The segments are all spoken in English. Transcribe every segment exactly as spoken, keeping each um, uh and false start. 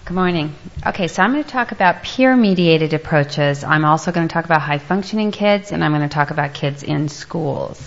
Good morning. Okay, so I'm going to talk about peer-mediated approaches. I'm also going to talk about high-functioning kids, and I'm going to talk about kids in schools.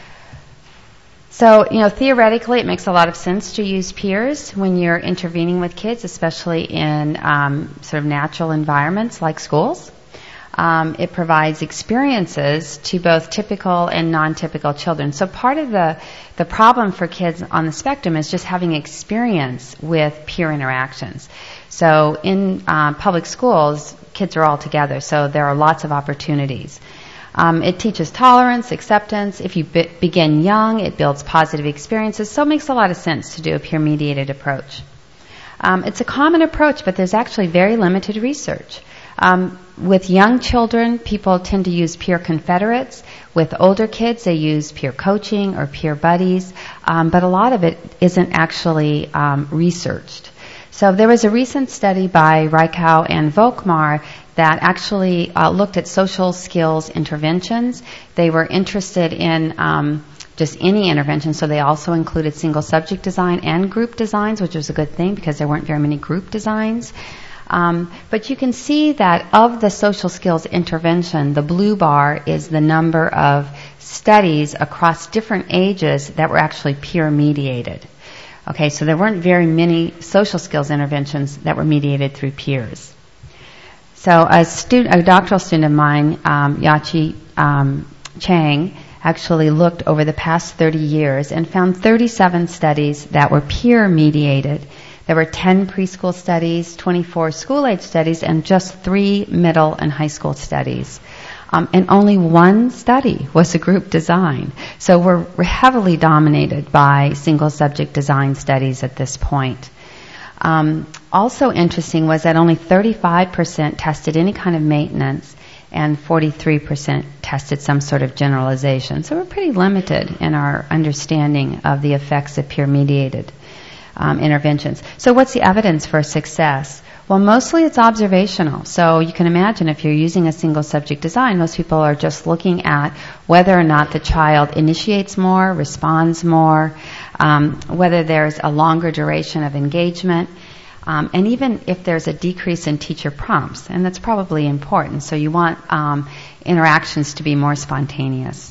So, you know, theoretically, it makes a lot of sense to use peers when you're intervening with kids, especially in um, sort of natural environments like schools. Um, it provides experiences to both typical and non-typical children. So part of the, the problem for kids on the spectrum is just having experience with peer interactions. So in uh, public schools, kids are all together, so there are lots of opportunities. Um, it teaches tolerance, acceptance. If you be- begin young, it builds positive experiences, so it makes a lot of sense to do a peer-mediated approach. Um, it's a common approach, but there's actually very limited research. Um, with young children, people tend to use peer confederates. With older kids, they use peer coaching or peer buddies, um, but a lot of it isn't actually um, researched. So there was a recent study by Reichow and Volkmar that actually uh, looked at social skills interventions. They were interested in um, just any intervention, so they also included single subject design and group designs, which was a good thing because there weren't very many group designs. Um, but you can see that of the social skills intervention, the blue bar is the number of studies across different ages that were actually peer-mediated. Okay, so there weren't very many social skills interventions that were mediated through peers. So a student, a doctoral student of mine, um, Yachi um, Chang, actually looked over the past thirty years and found thirty-seven studies that were peer-mediated. There were ten preschool studies, twenty-four school-age studies, and just three middle and high school studies. Um, and only one study was a group design. So we're, we're heavily dominated by single-subject design studies at this point. Um, also interesting was that only thirty-five percent tested any kind of maintenance and forty-three percent tested some sort of generalization. So we're pretty limited in our understanding of the effects of peer-mediated Um, interventions. So what's the evidence for success? Well, mostly it's observational. So you can imagine if you're using a single subject design, most people are just looking at whether or not the child initiates more, responds more, um, whether there's a longer duration of engagement, um, and even if there's a decrease in teacher prompts. And that's probably important. So you want um, interactions to be more spontaneous.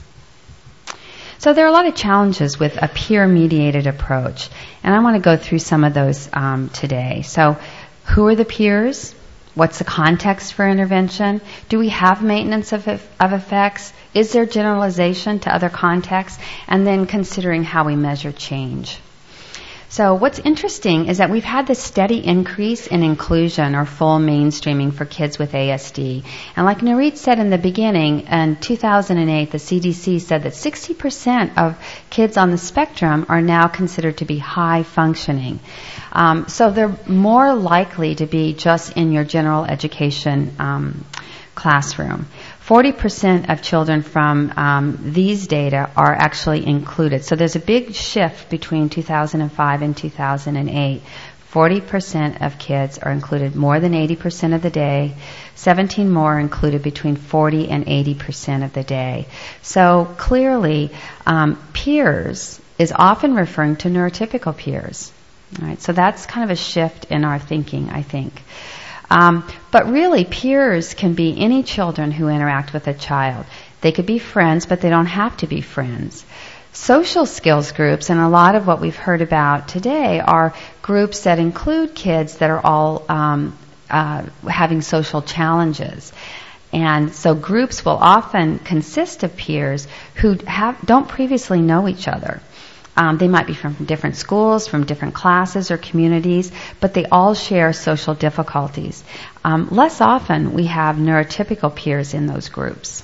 So there are a lot of challenges with a peer-mediated approach, and I want to go through some of those um, today. So who are the peers? What's the context for intervention? Do we have maintenance of, of effects? Is there generalization to other contexts? And then considering how we measure change. So what's interesting is that we've had this steady increase in inclusion or full mainstreaming for kids with A S D. And like Nurit said in the beginning, in two thousand eight, the C D C said that sixty percent of kids on the spectrum are now considered to be high functioning. Um, so they're more likely to be just in your general education um, classroom. forty percent of children from um, these data are actually included. So there's a big shift between two thousand five and two thousand eight. forty percent of kids are included more than eighty percent of the day. seventeen more are included between forty and eighty percent of the day. So clearly, um, peers is often referring to neurotypical peers. All right, so that's kind of a shift in our thinking, I think. Um, but really, peers can be any children who interact with a child. They could be friends, but they don't have to be friends. Social skills groups, and a lot of what we've heard about today, are groups that include kids that are all um, uh, having social challenges. And so groups will often consist of peers who have, don't previously know each other. Um, they might be from different schools, from different classes or communities, but they all share social difficulties. Um, less often we have neurotypical peers in those groups.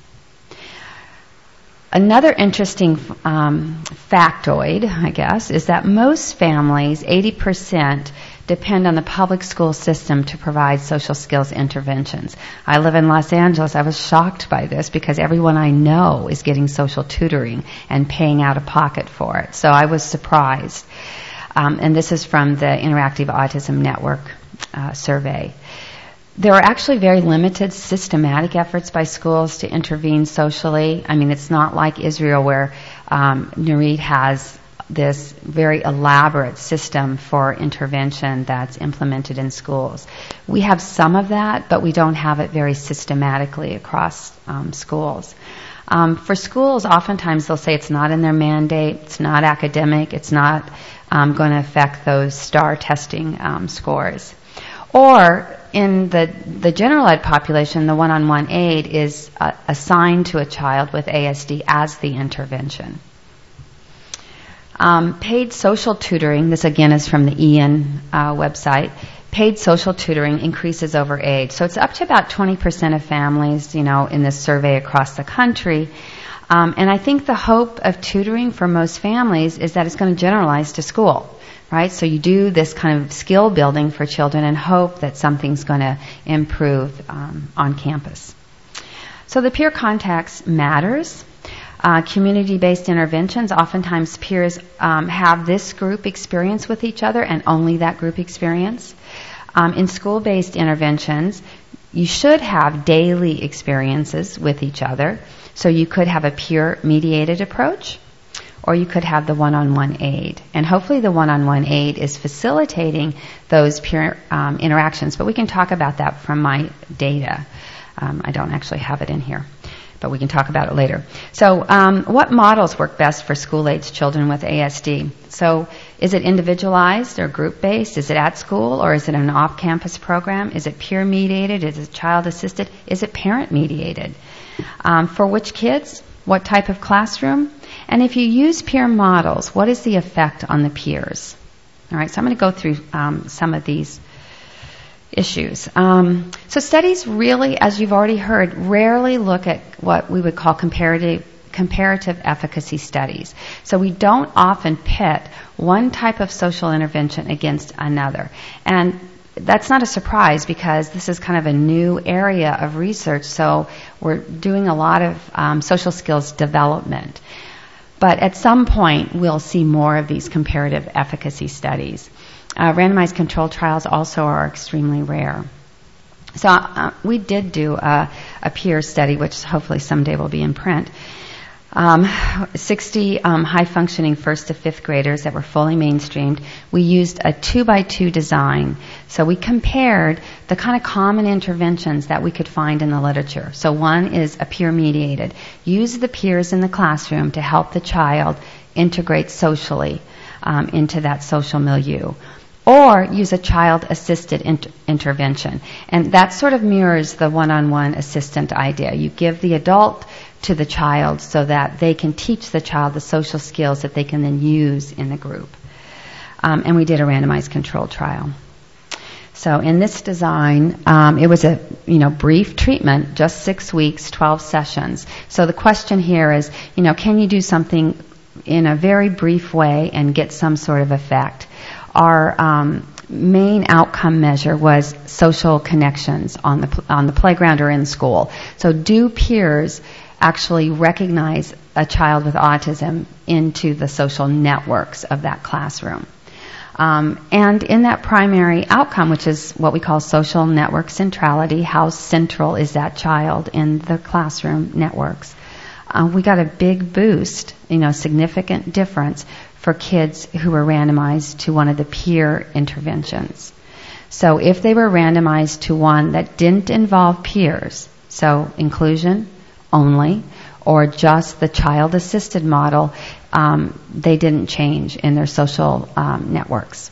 Another interesting um, factoid, I guess, is that most families, eighty percent, depend on the public school system to provide social skills interventions. I live in Los Angeles. I was shocked by this because everyone I know is getting social tutoring and paying out of pocket for it. So I was surprised. Um, and this is from the Interactive Autism Network uh, survey. There are actually very limited systematic efforts by schools to intervene socially. I mean, it's not like Israel where um, Nurit has this very elaborate system for intervention that's implemented in schools. We have some of that, but we don't have it very systematically across um, schools. Um, for schools, oftentimes they'll say it's not in their mandate, it's not academic, it's not um, going to affect those STAR testing um, scores. Or in the, the general ed population, the one-on-one aid is uh, assigned to a child with A S D as the intervention. Um, paid social tutoring, this again is from the E N uh, website. Paid social tutoring increases over age. So it's up to about twenty percent of families, you know, in this survey across the country. Um, and I think the hope of tutoring for most families is that it's going to generalize to school, right? So you do this kind of skill building for children and hope that something's going to improve um, on campus. So the peer context matters. Uh, community-based interventions, oftentimes peers um, have this group experience with each other and only that group experience. Um, in school-based interventions, you should have daily experiences with each other. So you could have a peer-mediated approach, or you could have the one-on-one aid. And hopefully the one-on-one aid is facilitating those peer um, interactions. But we can talk about that from my data. Um, I don't actually have it in here, but we can talk about it later. So um, what models work best for school-age children with A S D? So is it individualized or group-based? Is it at school, or is it an off-campus program? Is it peer-mediated? Is it child-assisted? Is it parent-mediated? Um, for which kids? What type of classroom? And if you use peer models, what is the effect on the peers? All right, so I'm going to go through um, some of these issues. Um, so studies really, as you've already heard, rarely look at what we would call comparative comparative efficacy studies. So we don't often pit one type of social intervention against another. And that's not a surprise because this is kind of a new area of research, so we're doing a lot of um, social skills development. But at some point, we'll see more of these comparative efficacy studies. Uh, randomized controlled trials also are extremely rare. So uh, we did do a, a peer study, which hopefully someday will be in print. Um, sixty um, high-functioning first to fifth graders that were fully mainstreamed. We used a two-by-two design. So we compared the kind of common interventions that we could find in the literature. So one is a peer-mediated. Use the peers in the classroom to help the child integrate socially um, into that social milieu. Or use a child-assisted inter- intervention. And that sort of mirrors the one-on-one assistant idea. You give the adult to the child so that they can teach the child the social skills that they can then use in the group. Um, and we did a randomized controlled trial. So in this design, um, it was a you know brief treatment, just six weeks, twelve sessions. So the question here is, you know, can you do something in a very brief way and get some sort of effect? Our um, main outcome measure was social connections on the on the playground or in school. So do peers actually recognize a child with autism into the social networks of that classroom? Um, and in that primary outcome, which is what we call social network centrality, how central is that child in the classroom networks? Uh, we got a big boost, you know, significant difference for kids who were randomized to one of the peer interventions. So if they were randomized to one that didn't involve peers, so inclusion only, or just the child-assisted model, um, they didn't change in their social um, networks.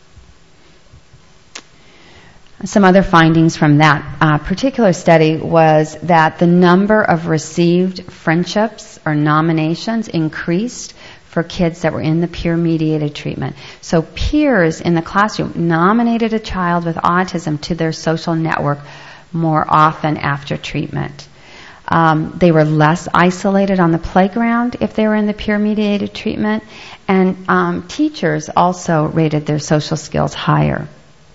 Some other findings from that uh, particular study was that the number of received friendships or nominations increased for kids that were in the peer-mediated treatment. So peers in the classroom nominated a child with autism to their social network more often after treatment. Um, they were less isolated on the playground if they were in the peer-mediated treatment, and um, teachers also rated their social skills higher.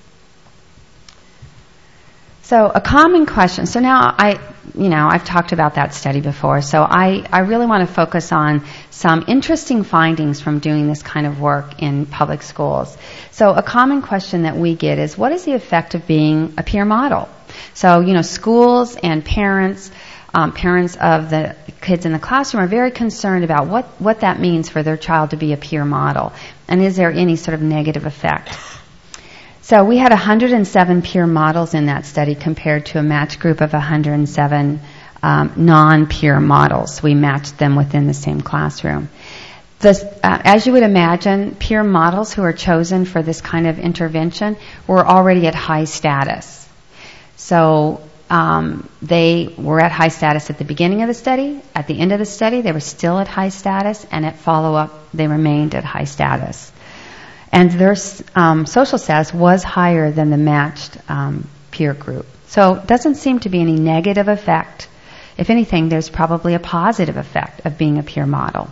So a common question, so now I, you know, I've talked about that study before, so I, I really want to focus on some interesting findings from doing this kind of work in public schools. So a common question that we get is, what is the effect of being a peer model? So, you know, schools and parents, um, parents of the kids in the classroom are very concerned about what, what that means for their child to be a peer model, and is there any sort of negative effect. So we had one hundred seven peer models in that study compared to a match group of one hundred seven um, non-peer models. We matched them within the same classroom. This, uh, as you would imagine, peer models who are chosen for this kind of intervention were already at high status. So um, they were at high status at the beginning of the study. At the end of the study, they were still at high status, and at follow-up, they remained at high status. And their um, social status was higher than the matched um, peer group. So it doesn't seem to be any negative effect. If anything, there's probably a positive effect of being a peer model.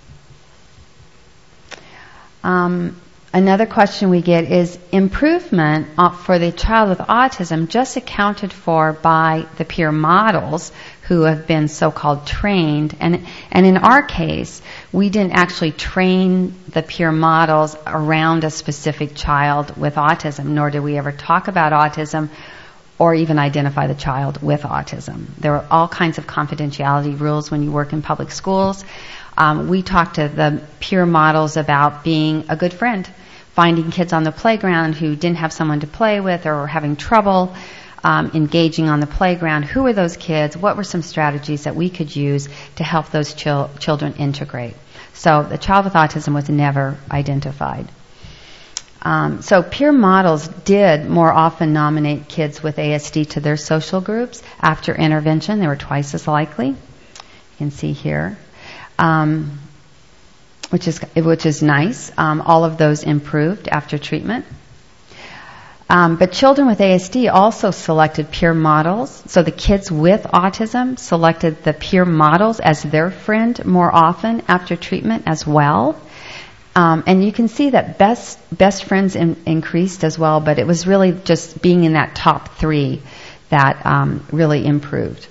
Um, another question we get is improvement for the child with autism just accounted for by the peer models who have been so-called trained. And, and in our case, we didn't actually train the peer models around a specific child with autism, nor did we ever talk about autism or even identify the child with autism. There are all kinds of confidentiality rules when you work in public schools. Um, we talked to the peer models about being a good friend, finding kids on the playground who didn't have someone to play with or were having trouble um, engaging on the playground. Who were those kids? What were some strategies that we could use to help those chil- children integrate? So the child with autism was never identified. Um, so peer models did more often nominate kids with A S D to their social groups after intervention. They were twice as likely. You can see here. Um, which is which is nice. Um, all of those improved after treatment. Um, but children with A S D also selected peer models. So the kids with autism selected the peer models as their friend more often after treatment as well. Um, and you can see that best best friends in, increased as well, but it was really just being in that top three that um, really improved.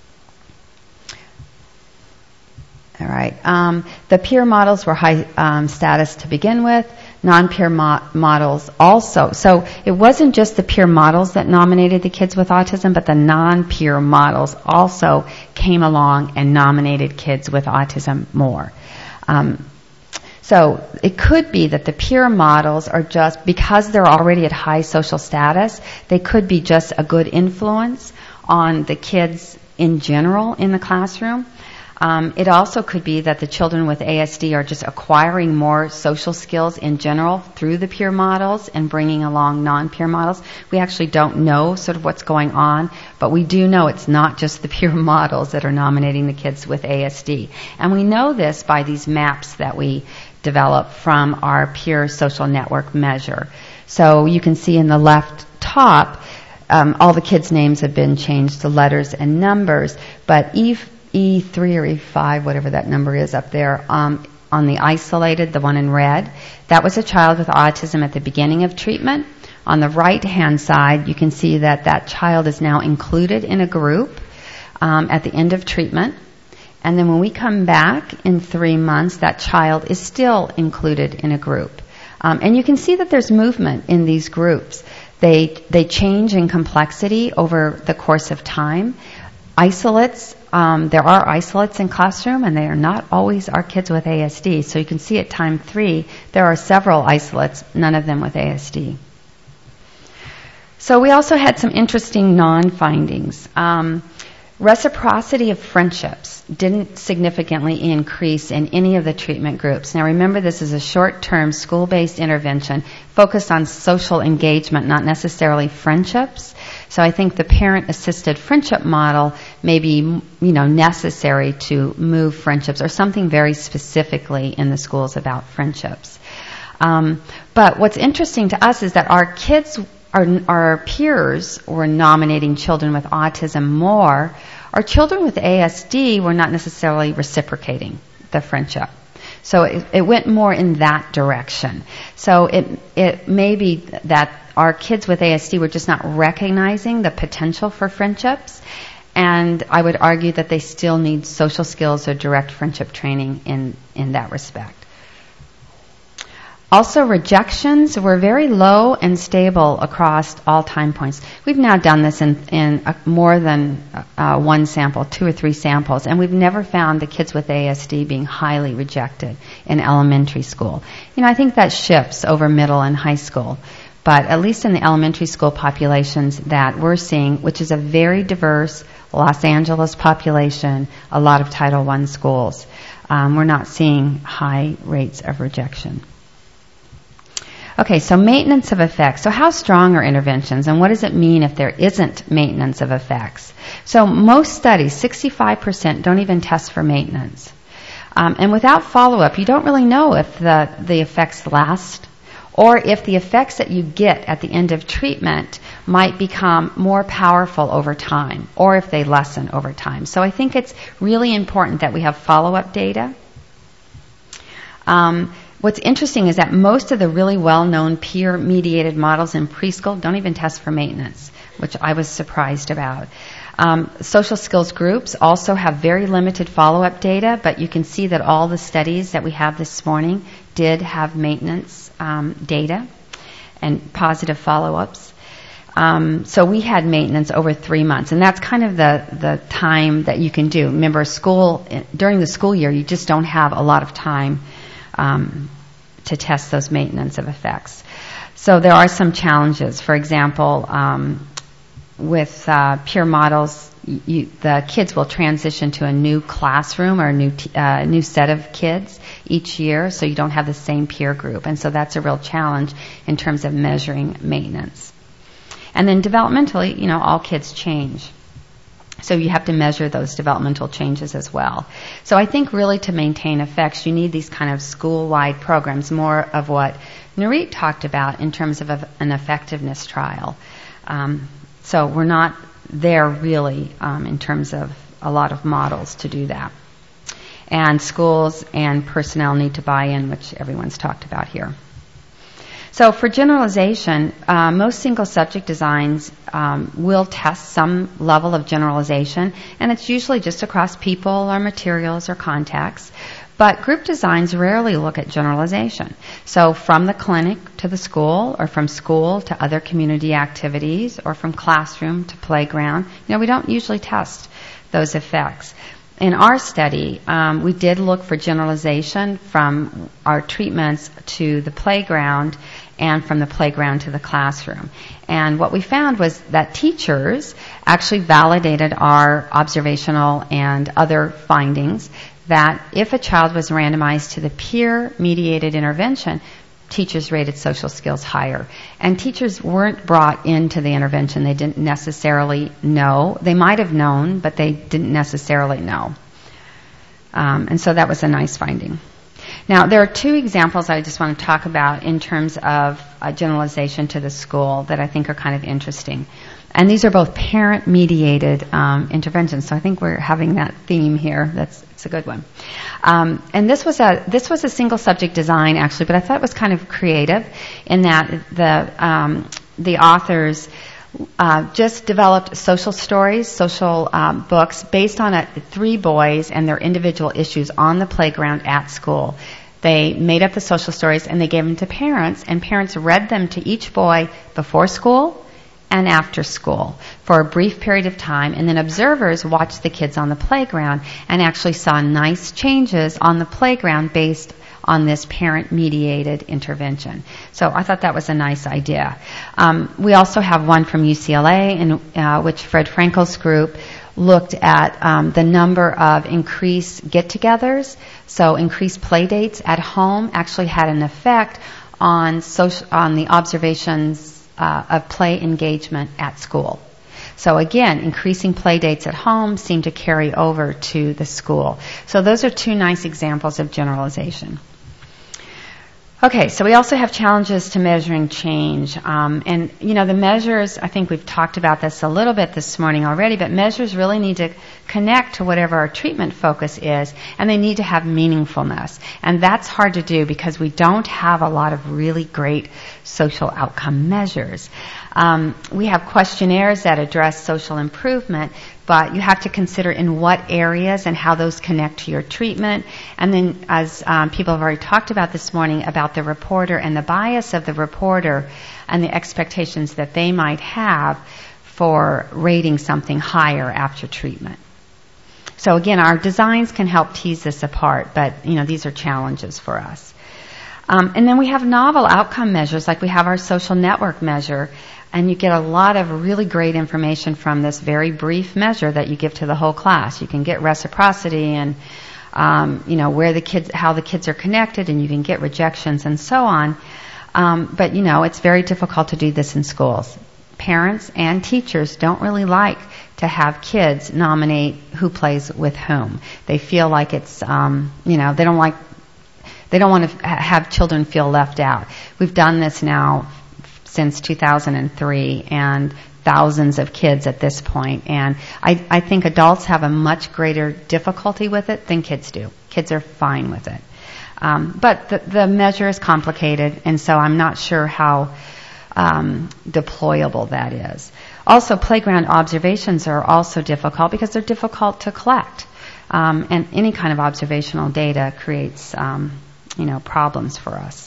All right. Um, the peer models were high um, status to begin with. Non-peer mo- models also. So it wasn't just the peer models that nominated the kids with autism, but the non-peer models also came along and nominated kids with autism more. Um, so it could be that the peer models are just, because they're already at high social status, they could be just a good influence on the kids in general in the classroom. Um, it also could be that the children with A S D are just acquiring more social skills in general through the peer models and bringing along non-peer models. We actually don't know sort of what's going on, but we do know it's not just the peer models that are nominating the kids with A S D. And we know this by these maps that we develop from our peer social network measure. So you can see in the left top, um, all the kids' names have been changed to letters and numbers, but E E three or E five, whatever that number is up there, um, on the isolated, the one in red, that was a child with autism at the beginning of treatment. On the right-hand side, you can see that that child is now included in a group um, at the end of treatment. And then when we come back in three months, that child is still included in a group. Um, and you can see that there's movement in these groups. They, they change in complexity over the course of time. Isolates, um, there are isolates in classroom, and they are not always our kids with A S D. So you can see at time three, there are several isolates, none of them with A S D. So we also had some interesting non-findings. Um, reciprocity of friendships didn't significantly increase in any of the treatment groups. Now remember, this is a short-term school-based intervention focused on social engagement, not necessarily friendships. So I think the parent-assisted friendship model may be, you know, necessary to move friendships, or something very specifically in the schools about friendships. Um, but what's interesting to us is that our kids, our, our peers were nominating children with autism more. Our children with A S D were not necessarily reciprocating the friendship. So it, it went more in that direction. So it it may be that our kids with A S D were just not recognizing the potential for friendships, and I would argue that they still need social skills or direct friendship training in, in that respect. Also, rejections were very low and stable across all time points. We've now done this in, in uh, more than uh, one sample, two or three samples, and we've never found the kids with A S D being highly rejected in elementary school. You know, I think that shifts over middle and high school, but at least in the elementary school populations that we're seeing, which is a very diverse Los Angeles population, a lot of Title one schools, um, we're not seeing high rates of rejection. Okay, so maintenance of effects. So how strong are interventions, and what does it mean if there isn't maintenance of effects? So most studies, sixty-five percent, don't even test for maintenance. Um, and without follow-up, you don't really know if the, the effects last or if the effects that you get at the end of treatment might become more powerful over time or if they lessen over time. So I think it's really important that we have follow-up data. Um, What's interesting is that most of the really well-known peer-mediated models in preschool don't even test for maintenance, which I was surprised about. Um, social skills groups also have very limited follow-up data, but you can see that all the studies that we have this morning did have maintenance um, data and positive follow-ups. Um, so we had maintenance over three months, and that's kind of the, the time that you can do. Remember, school during the school year, you just don't have a lot of time Um, to test those maintenance of effects. So there are some challenges. For example, um, with uh, peer models, you, the kids will transition to a new classroom or a new, t- uh, new set of kids each year, so you don't have the same peer group. And so that's a real challenge in terms of measuring maintenance. And then developmentally, you know, all kids change. So you have to measure those developmental changes as well. So I think really to maintain effects, you need these kind of school-wide programs, more of what Nurit talked about in terms of a, an effectiveness trial. Um, so we're not there really um, in terms of a lot of models to do that. And schools and personnel need to buy in, which everyone's talked about here. So for generalization, uh, most single subject designs um, will test some level of generalization, and it's usually just across people or materials or contexts. But group designs rarely look at generalization. So from the clinic to the school, or from school to other community activities, or from classroom to playground, you know, we don't usually test those effects. In our study, um, we did look for generalization from our treatments to the playground and from the playground to the classroom. And what we found was that teachers actually validated our observational and other findings that if a child was randomized to the peer-mediated intervention, teachers rated social skills higher. And teachers weren't brought into the intervention. They didn't necessarily know. They might have known, but they didn't necessarily know. Um, and so that was a nice finding. Now, there are two examples I just want to talk about in terms of uh, generalization to the school that I think are kind of interesting. And these are both parent-mediated um, interventions, so I think we're having that theme here. That's it's a good one. Um, and this was a this was a single subject design actually, but I thought it was kind of creative in that the um, the authors uh, just developed social stories, social um, books based on a, three boys and their individual issues on the playground at school. They made up the social stories and they gave them to parents, and parents read them to each boy before school and after school for a brief period of time, and then observers watched the kids on the playground and actually saw nice changes on the playground based on this parent-mediated intervention. So I thought that was a nice idea. Um, we also have one from U C L A, in uh, which Fred Frankel's group looked at um, the number of increased get-togethers. So increased play dates at home actually had an effect on social, on the observations Uh, of play engagement at school. So again, increasing play dates at home seem to carry over to the school. So those are two nice examples of generalization. Okay, so we also have challenges to measuring change. Um, and, you know, the measures, I think we've talked about this a little bit this morning already, but measures really need to connect to whatever our treatment focus is, and they need to have meaningfulness. And that's hard to do because we don't have a lot of really great social outcome measures. Um, we have questionnaires that address social improvement, but you have to consider in what areas and how those connect to your treatment. And then, as um, people have already talked about this morning, about the reporter and the bias of the reporter and the expectations that they might have for rating something higher after treatment. So again, our designs can help tease this apart, but you know, these are challenges for us. Um, and then we have novel outcome measures, like we have our social network measure, and you get a lot of really great information from this very brief measure that you give to the whole class. You can get reciprocity and um, you know, where the kids, how the kids are connected, and you can get rejections and so on. Um, but you know, it's very difficult to do this in schools. Parents and teachers don't really like to have kids nominate who plays with whom. They feel like it's, um, you know, they don't like, they don't want to have children feel left out. We've done this now since two thousand three, and thousands of kids at this point. And I, I think adults have a much greater difficulty with it than kids do. Kids are fine with it. Um, but the, the measure is complicated, and so I'm not sure how um, deployable that is. Also, playground observations are also difficult because they're difficult to collect. Um, and any kind of observational data creates, um, you know, problems for us.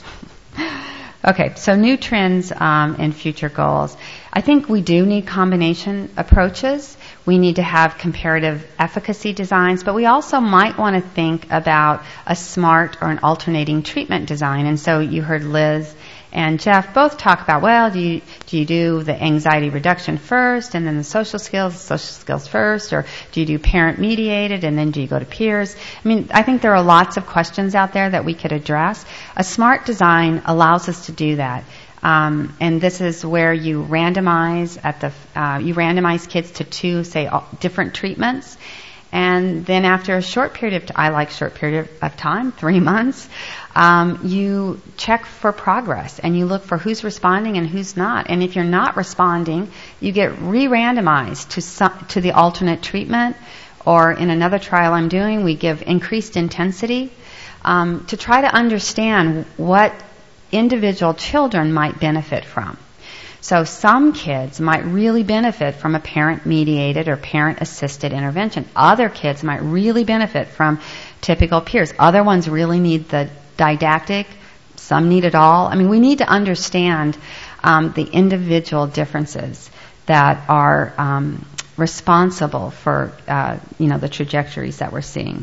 Okay, so new trends um, and future goals. I think we do need combination approaches. We need to have comparative efficacy designs, but we also might want to think about a SMART or an alternating treatment design. And so you heard Liz and Jeff both talk about, well, do you, do you do the anxiety reduction first and then the social skills, social skills first, or do you do parent mediated and then do you go to peers? I mean, I think there are lots of questions out there that we could address. A SMART design allows us to do that. Um, and this is where you randomize at the, uh, you randomize kids to two, say, different treatments. And then after a short period of, t- I like short period of time, three months, um, you check for progress and you look for who's responding and who's not. And if you're not responding, you get re-randomized to some, to the alternate treatment. Or in another trial I'm doing, we give increased intensity um, to try to understand what individual children might benefit from. So some kids might really benefit from a parent-mediated or parent-assisted intervention. Other kids might really benefit from typical peers. Other ones really need the didactic. Some need it all. I mean, we need to understand um, the individual differences that are um, responsible for, uh, you know, the trajectories that we're seeing.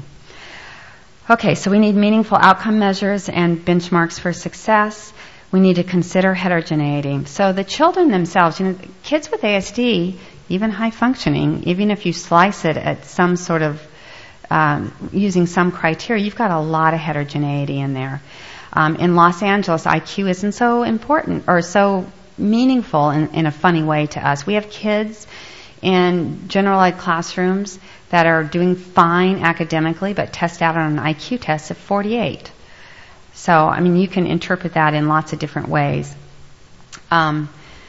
Okay, so we need meaningful outcome measures and benchmarks for success. We need to consider heterogeneity. So the children themselves, you know, kids with A S D, even high functioning, even if you slice it at some sort of, um, using some criteria, you've got a lot of heterogeneity in there. Um, in Los Angeles, I Q isn't so important or so meaningful in, in a funny way to us. We have kids in general ed classrooms that are doing fine academically but test out on an I Q test of forty-eight. So, I mean, you can interpret that in lots of different ways. Um,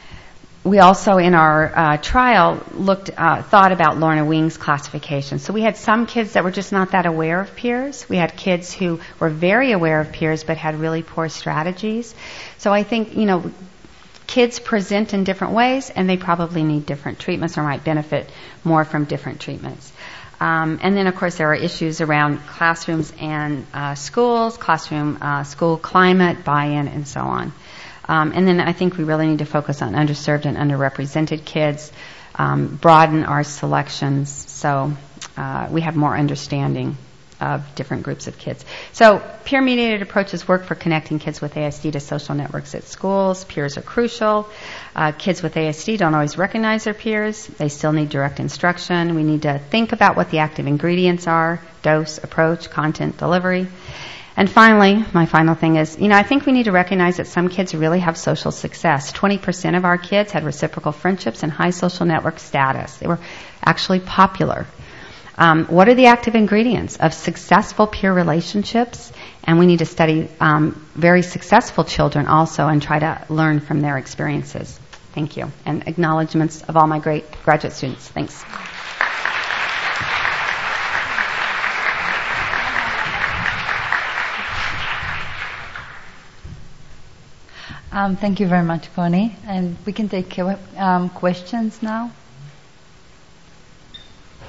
we also, in our uh, trial, looked, uh, thought about Lorna Wing's classification. So we had some kids that were just not that aware of peers. We had kids who were very aware of peers but had really poor strategies. So I think, you know, kids present in different ways, and they probably need different treatments or might benefit more from different treatments. Um, and then, of course, there are issues around classrooms and uh, schools, classroom, uh, school climate, buy-in, and so on. Um, and then I think we really need to focus on underserved and underrepresented kids, um, broaden our selections so uh, we have more understanding of different groups of kids. So peer-mediated approaches work for connecting kids with A S D to social networks at schools. Peers are crucial. Uh, kids with A S D don't always recognize their peers. They still need direct instruction. We need to think about what the active ingredients are, dose, approach, content, delivery. And finally, my final thing is, you know, I think we need to recognize that some kids really have social success. twenty percent of our kids had reciprocal friendships and high social network status. They were actually popular. Um, what are the active ingredients of successful peer relationships? And we need to study um, very successful children also and try to learn from their experiences. Thank you. And acknowledgments of all my great graduate students. Thanks. Um, thank you very much, Connie. And we can take um, questions now.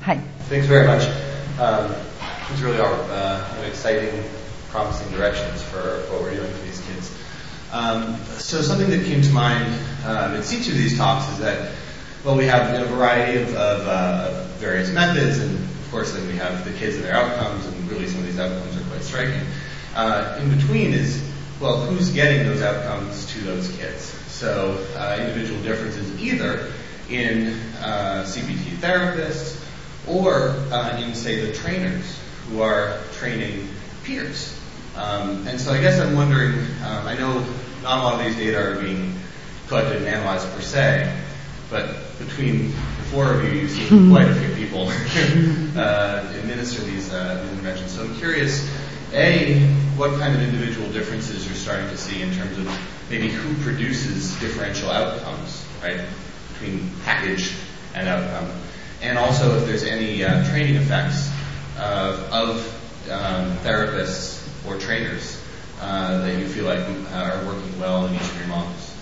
Hi. Thanks very much. Um, these really are uh, exciting, promising directions for what we're doing for these kids. Um, so something that came to mind um, in each of these talks is that, well, we have a variety of, of uh, various methods, and of course then we have the kids and their outcomes, and really some of these outcomes are quite striking. Uh, in between is, well, who's getting those outcomes to those kids? So uh, individual differences either in uh, C B T therapists or uh, in, say, the trainers who are training peers. Um, and so I guess I'm wondering, um, I know not a lot of these data are being collected and analyzed per se, but between the four of you, you've seen quite a few people uh, administer these, uh, these interventions. So I'm curious, A, what kind of individual differences you're starting to see in terms of maybe who produces differential outcomes, right, between package and outcome, and also if there's any uh, training effects uh, of um, therapists or trainers uh, that you feel like uh, are working well in each of your models.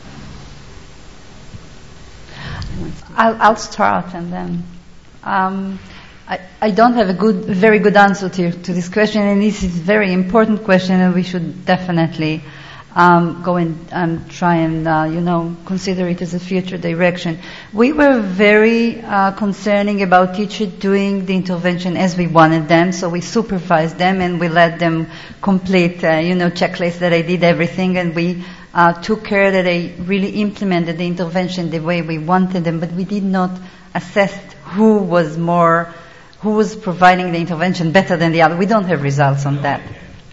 I'll, I'll start and then. Um, I, I don't have a good, very good answer to, to this question, and this is a very important question, and we should definitely um, go and, and try and, uh, you know, consider it as a future direction. We were very uh, concerning about teachers doing the intervention as we wanted them, so we supervised them and we let them complete, uh, you know, checklists that they did everything, and we uh, took care that they really implemented the intervention the way we wanted them, but we did not assess who was more, who was providing the intervention better than the other. We don't have results on that.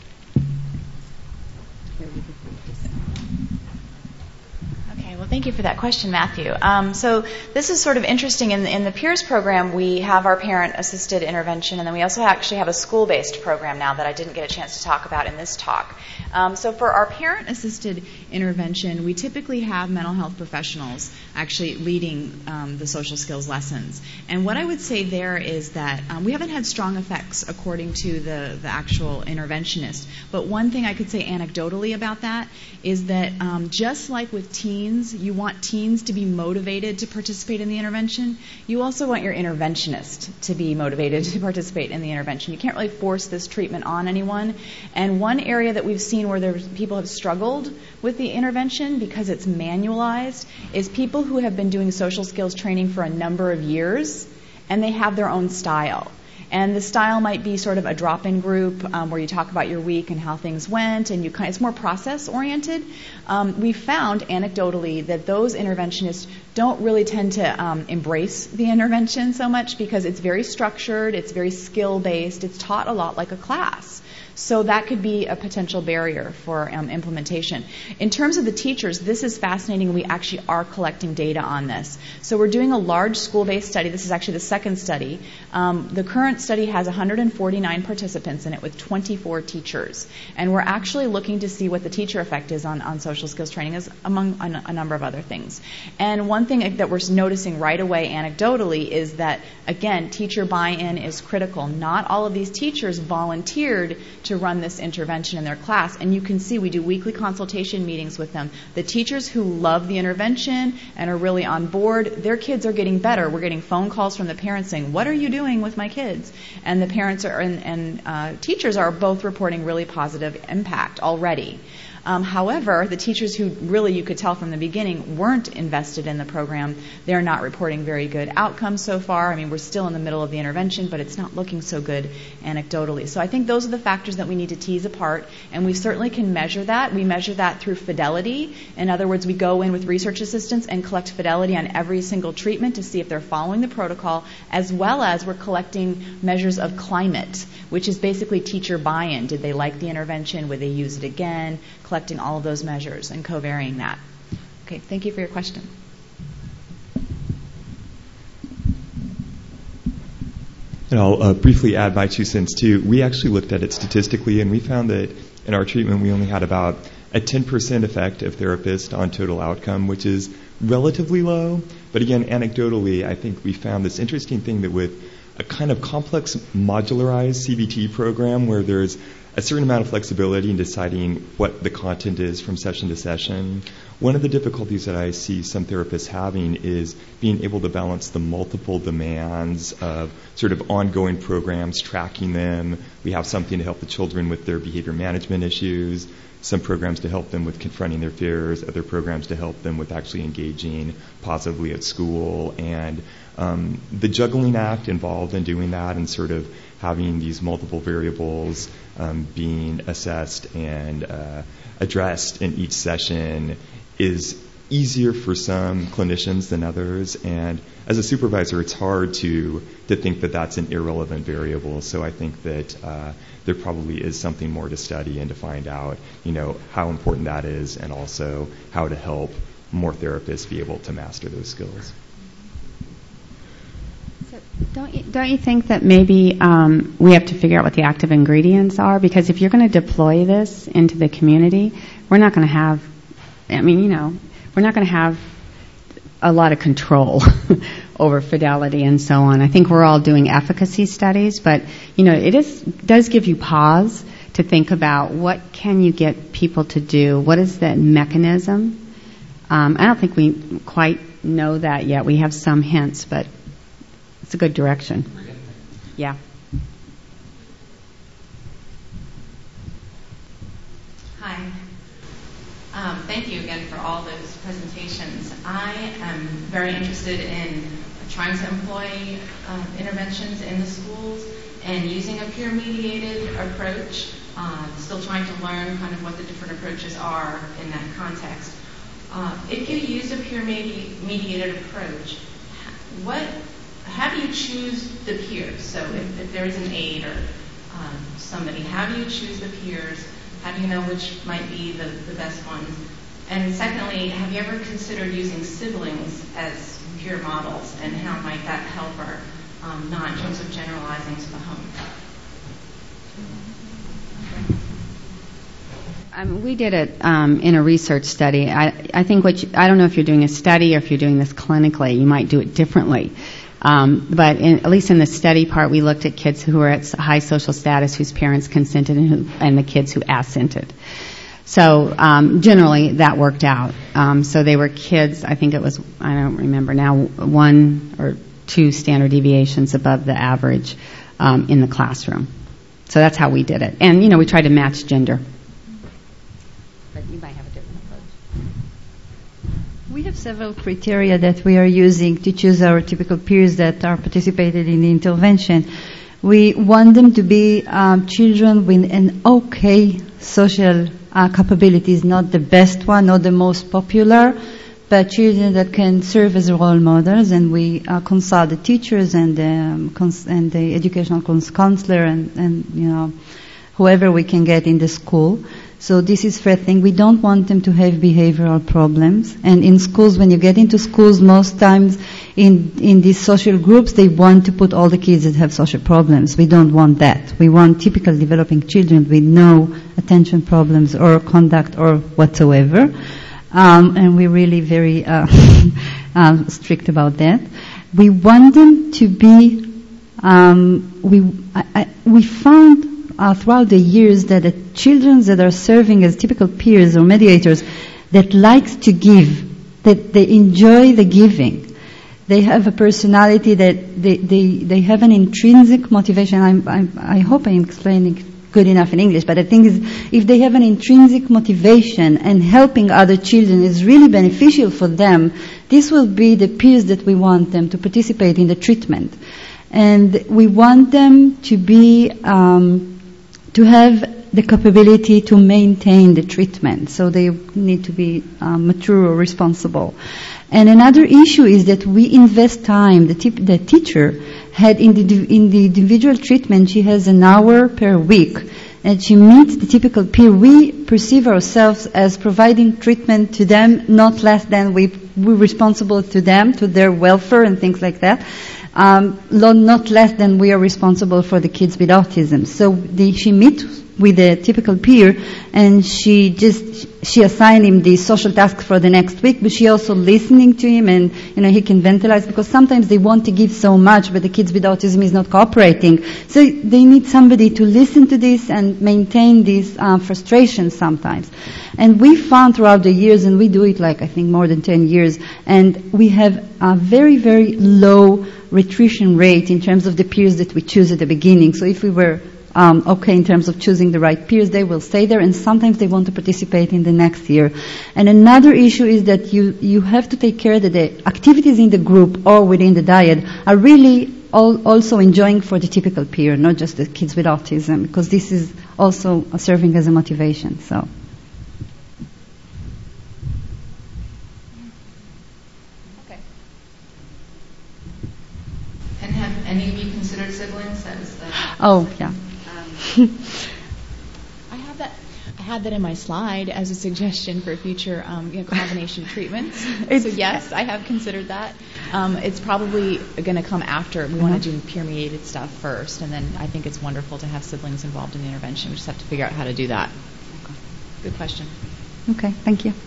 Thank you for that question, Matthew. Um, so this is sort of interesting. In the, in the Peers program, we have our parent-assisted intervention, and then we also actually have a school-based program now that I didn't get a chance to talk about in this talk. Um, so for our parent-assisted intervention, we typically have mental health professionals actually leading um, the social skills lessons. And what I would say there is that um, we haven't had strong effects according to the, the actual interventionist. But one thing I could say anecdotally about that is that um, just like with teens, you want teens to be motivated to participate in the intervention. You also want your interventionist to be motivated to participate in the intervention. You can't really force this treatment on anyone. And one area that we've seen where there's, people have struggled with the intervention because it's manualized is people who have been doing social skills training for a number of years, and they have their own style. And the style might be sort of a drop-in group um, where you talk about your week and how things went, and you kind of, it's more process-oriented. Um, we found anecdotally that those interventionists don't really tend to um, embrace the intervention so much because it's very structured, it's very skill-based, it's taught a lot like a class. So that could be a potential barrier for um, implementation. In terms of the teachers, this is fascinating. We actually are collecting data on this. So we're doing a large school-based study. This is actually the second study. Um, the current study has one hundred forty-nine participants in it with twenty-four teachers. And we're actually looking to see what the teacher effect is on, on social skills training, as among a, a number of other things. And one thing that we're noticing right away anecdotally is that, again, teacher buy-in is critical. Not all of these teachers volunteered to run this intervention in their class, and you can see we do weekly consultation meetings with them. The teachers who love the intervention and are really on board, their kids are getting better. We're getting phone calls from the parents saying, "What are you doing with my kids?" And the parents are and, and uh, teachers are both reporting really positive impact already. Um, however, the teachers who really, you could tell from the beginning, weren't invested in the program, they're not reporting very good outcomes so far. I mean, we're still in the middle of the intervention, but it's not looking so good anecdotally. So I think those are the factors that we need to tease apart, and we certainly can measure that. We measure that through fidelity. In other words, we go in with research assistants and collect fidelity on every single treatment to see if they're following the protocol, as well as we're collecting measures of climate, which is basically teacher buy-in. Did they like the intervention? Would they use it again? Collecting all of those measures and covariating that. Okay, thank you for your question. And I'll uh, briefly add my two cents too. We actually looked at it statistically, and we found that in our treatment we only had about a ten percent effect of therapists on total outcome, which is relatively low. But again, anecdotally, I think we found this interesting thing that with a kind of complex modularized C B T program where there's a certain amount of flexibility in deciding what the content is from session to session. One of the difficulties that I see some therapists having is being able to balance the multiple demands of sort of ongoing programs, tracking them. We have something to help the children with their behavior management issues, some programs to help them with confronting their fears, other programs to help them with actually engaging positively at school. And um, the juggling act involved in doing that and sort of having these multiple variables um, being assessed and uh, addressed in each session is easier for some clinicians than others. And as a supervisor, it's hard to, to think that that's an irrelevant variable. So I think that uh, there probably is something more to study and to find out, you know, how important that is and also how to help more therapists be able to master those skills. So don't you, don't you think that maybe um, we have to figure out what the active ingredients are? Because if you're going to deploy this into the community, we're not going to have, I mean, you know, we're not going to have a lot of control over fidelity and so on. I think we're all doing efficacy studies, but, you know, it is does give you pause to think about what can you get people to do? What is that mechanism? Um, I don't think we quite know that yet. We have some hints, but it's a good direction. Yeah. Hi. Um, thank you again for all those presentations. I am very interested in trying to employ uh, interventions in the schools and using a peer-mediated approach, uh, still trying to learn kind of what the different approaches are in that context. Uh, if you use a peer-mediated approach, what, how do you choose the peers? So if, if there is an aide or um, somebody, how do you choose the peers? How do you know which might be the, the best ones? And secondly, have you ever considered using siblings as peer models, and how might that help or um, not in terms of generalizing to the home? Um, we did it um, in a research study. I, I think what you, I don't know if you're doing a study or if you're doing this clinically, you might do it differently. Um, but in, at least in the study part, we looked at kids who were at high social status, whose parents consented, and, who, and the kids who assented. So um, generally, that worked out. Um, so they were kids, I think it was, I don't remember now, one or two standard deviations above the average um, in the classroom. So that's how we did it. And, you know, we tried to match gender. But you might have a different approach. We have several criteria that we are using to choose our typical peers that are participated in the intervention. We want them to be um, children with an okay social uh, capabilities, not the best one, not the most popular, but children that can serve as role models. And we uh, consult the teachers and the, um, cons- and the educational cons- counselor and, and you know whoever we can get in the school. So this is first thing. We don't want them to have behavioral problems. And in schools, when you get into schools, most times in in these social groups, they want to put all the kids that have social problems. We don't want that. We want typical developing children with no attention problems or conduct or whatsoever. Um, and we're really very uh, um, strict about that. We want them to be. Um, we I, I, we found. Uh, throughout the years that the children that are serving as typical peers or mediators that likes to give, that they enjoy the giving. They have a personality that they, they, they have an intrinsic motivation. I'm, I'm, I hope I'm explaining good enough in English, but the thing is, if they have an intrinsic motivation and helping other children is really beneficial for them, this will be the peers that we want them to participate in the treatment. And we want them to be... Um, to have the capability to maintain the treatment. So they need to be um, mature or responsible. And another issue is that we invest time. The, tip, the teacher had in the, in the individual treatment, she has an hour per week. And she meets the typical peer. We perceive ourselves as providing treatment to them, not less than we, we're responsible to them, to their welfare and things like that. Um, not less than we are responsible for the kids with autism. So the, she meets with a typical peer, and she just she assigned him the social task for the next week, but she also listening to him, and you know he can ventilize, because sometimes they want to give so much, but the kids with autism is not cooperating. So they need somebody to listen to this and maintain this uh, frustration sometimes. And we found throughout the years, and we do it like I think more than ten years, and we have a very very low attrition rate in terms of the peers that we choose at the beginning. So if we were Um, okay, in terms of choosing the right peers, they will stay there, and sometimes they want to participate in the next year. And another issue is that you, you have to take care that the activities in the group or within the dyad are really all, also enjoying for the typical peer, not just the kids with autism, because this is also serving as a motivation. So. Okay. And have any of you considered siblings? That was the oh, yeah. I have that. I had that in my slide as a suggestion for future um, you know, combination treatments. So yes, I have considered that. Um, it's probably going to come after. We want to do peer-mediated stuff first, and then I think it's wonderful to have siblings involved in the intervention. We just have to figure out how to do that. Good question. Okay, thank you.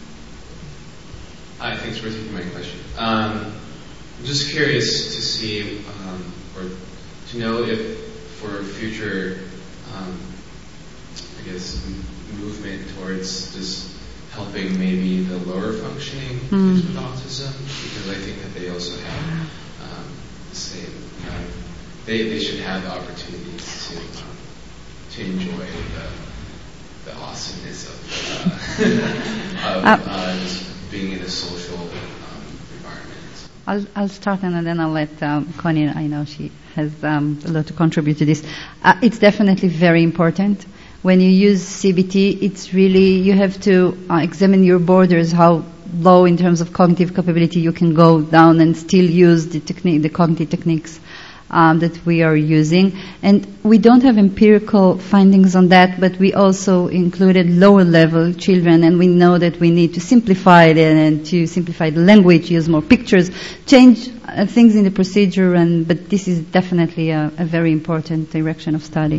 Hi, thanks for taking my question. Um, I'm just curious to see um, or to know if for future, um, I guess, m- movement towards just helping maybe the lower functioning Mm. kids with autism, because I think that they also have um, the same, uh, they, they should have the opportunities to um, to enjoy the the awesomeness of, uh, of Uh, uh, just being in a social um, environment. I'll, I'll start and then I'll let um, Connie, I know she has um, a lot to contribute to this. Uh, it's definitely very important. When you use C B T, it's really, you have to uh, examine your borders, how low in terms of cognitive capability you can go down and still use the technique, the cognitive techniques um, that we are using. And we don't have empirical findings on that, but we also included lower level children, and we know that we need to simplify it and, and to simplify the language, use more pictures, change uh, things in the procedure, and but this is definitely a, a very important direction of study.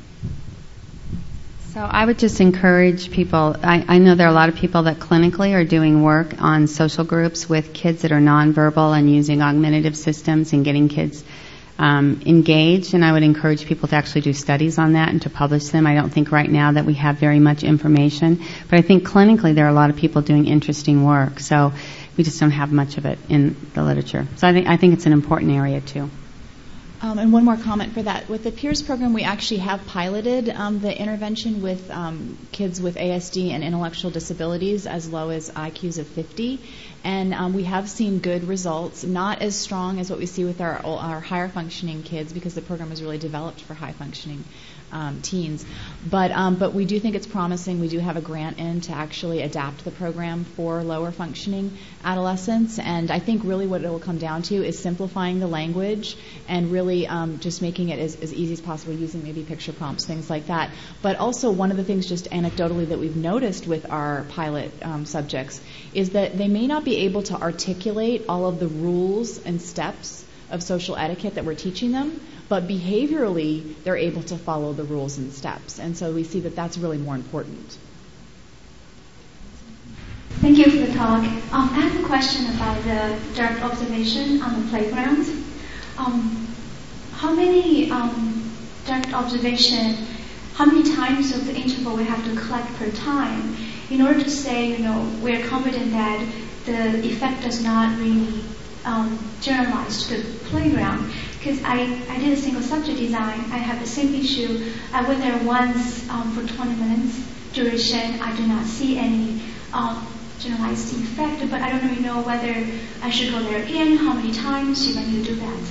So I would just encourage people, I, I know there are a lot of people that clinically are doing work on social groups with kids that are nonverbal and using augmentative systems and getting kids um, engaged, and I would encourage people to actually do studies on that and to publish them. I don't think right now that we have very much information, but I think clinically there are a lot of people doing interesting work, so we just don't have much of it in the literature. So I think, I think it's an important area too. Um, and one more comment for that. With the PEERS program, we actually have piloted um, the intervention with um, kids with A S D and intellectual disabilities as low as I Qs of fifty. And um, we have seen good results, not as strong as what we see with our, our higher functioning kids, because the program is really developed for high functioning um, teens. But um, but we do think it's promising. We do have a grant in to actually adapt the program for lower functioning adolescents. And I think really what it will come down to is simplifying the language and really um, just making it as, as easy as possible, using maybe picture prompts, things like that. But also one of the things just anecdotally that we've noticed with our pilot um, subjects is that they may not be able to articulate all of the rules and steps of social etiquette that we're teaching them, but behaviorally they're able to follow the rules and steps. And so we see that that's really more important. Thank you for the talk. Um, I have a question about the direct observation on the playground. Um, how many um, direct observation, how many times of the interval we have to collect per time in order to say, you know, we're confident that the effect does not really um, generalize to the playground? Because I, I did a single subject design. I have the same issue. I went there once um, for twenty minutes duration. I do not see any um, generalized effect, but I don't really know whether I should go there again, how many times you need to do that.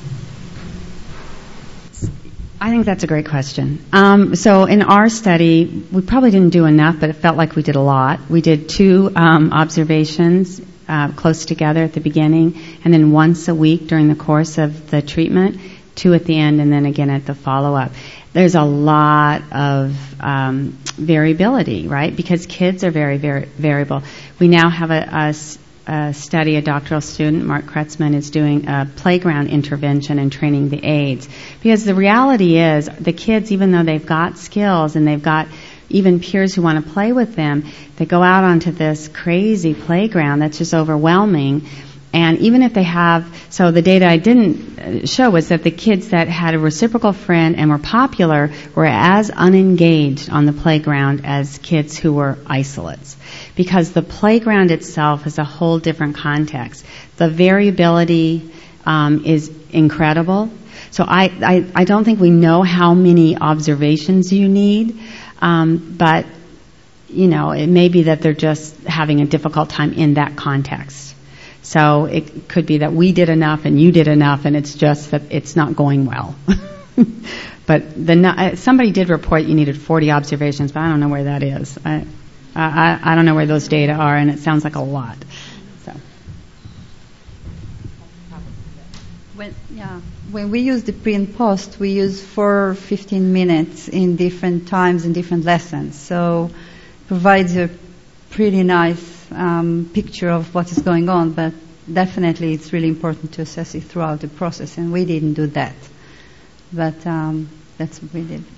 I think that's a great question. Um, so in our study, we probably didn't do enough, but it felt like we did a lot. We did two um, observations uh, close together at the beginning, and then once a week during the course of the treatment, two at the end, and then again at the follow-up. There's a lot of um, variability, right? Because kids are very, very variable. We now have a, a a study, a doctoral student, Mark Kretzmann, is doing a playground intervention and training the aides. Because the reality is, the kids, even though they've got skills and they've got even peers who want to play with them, they go out onto this crazy playground that's just overwhelming. And even if they have, so the data I didn't show was that the kids that had a reciprocal friend and were popular were as unengaged on the playground as kids who were isolates. Because the playground itself is a whole different context. The variability um, is incredible. So I, I, I don't think we know how many observations you need, um, but, you know, it may be that they're just having a difficult time in that context. So it could be that we did enough and you did enough, and it's just that it's not going well. But the, somebody did report you needed forty observations, but I don't know where that is. I, I, I don't know where those data are, and it sounds like a lot. So. When, yeah. When we use the pre and post, we use for fifteen minutes in different times in different lessons. So it provides a pretty nice um, picture of what is going on, but definitely it's really important to assess it throughout the process, and we didn't do that. But um, that's what we did.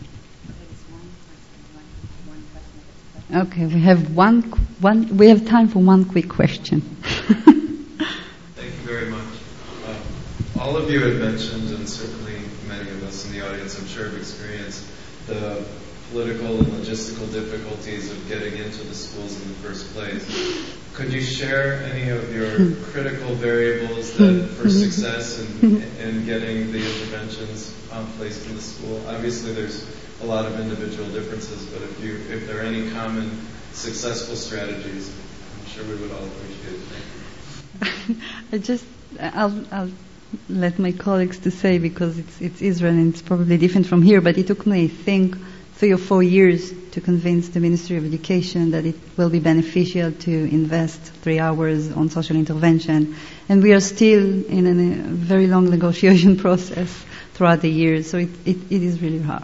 Okay, we have one, one. We have time for one quick question. Thank you very much. Uh, all of you had mentioned, and certainly many of us in the audience, I'm sure, have experienced the political and logistical difficulties of getting into the schools in the first place. Could you share any of your critical variables that for success in, in getting the interventions um, placed in the school? Obviously, there's a lot of individual differences, but if you if there are any common successful strategies, I'm sure we would all appreciate it. Thank you. I just I'll, I'll let my colleagues to say, because it's it's Israel and it's probably different from here, but it took me, I think, three or four years to convince the Ministry of Education that it will be beneficial to invest three hours on social intervention. And we are still in a very long negotiation process throughout the years, so it, it, it is really hard.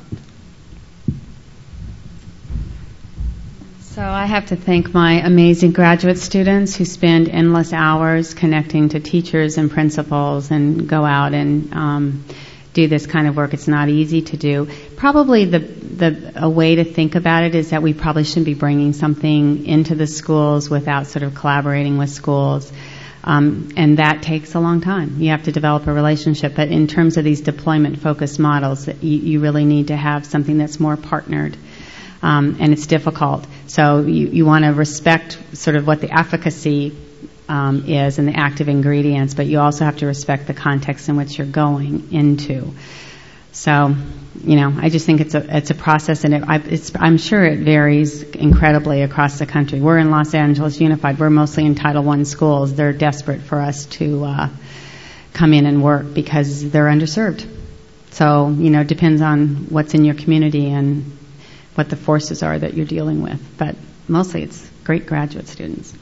So I have to thank my amazing graduate students who spend endless hours connecting to teachers and principals and go out and um, do this kind of work. It's not easy to do. Probably the the a way to think about it is that we probably shouldn't be bringing something into the schools without sort of collaborating with schools. Um, and that takes a long time. You have to develop a relationship. But in terms of these deployment-focused models, you, you really need to have something that's more partnered. Um, and it's difficult. So you, you want to respect sort of what the efficacy um, is and the active ingredients, but you also have to respect the context in which you're going into. So, you know, I just think it's a it's a process, and it, I, it's, I'm sure it varies incredibly across the country. We're in Los Angeles Unified. We're mostly in Title one schools. They're desperate for us to uh, come in and work because they're underserved. So, you know, it depends on what's in your community and what the forces are that you're dealing with. But mostly it's great graduate students.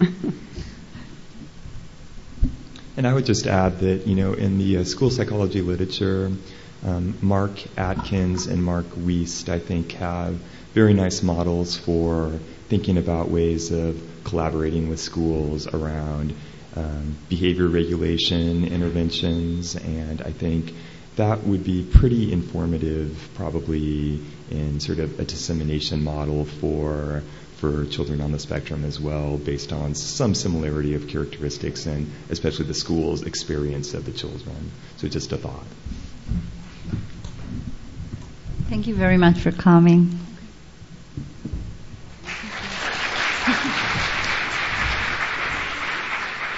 And I would just add that, you know, in the uh, school psychology literature, um, Mark Atkins and Mark Wiest, I think, have very nice models for thinking about ways of collaborating with schools around um, behavior regulation interventions, and I think that would be pretty informative probably in sort of a dissemination model for for children on the spectrum as well, based on some similarity of characteristics and especially the school's experience of the children. So just a thought. Thank you very much for coming.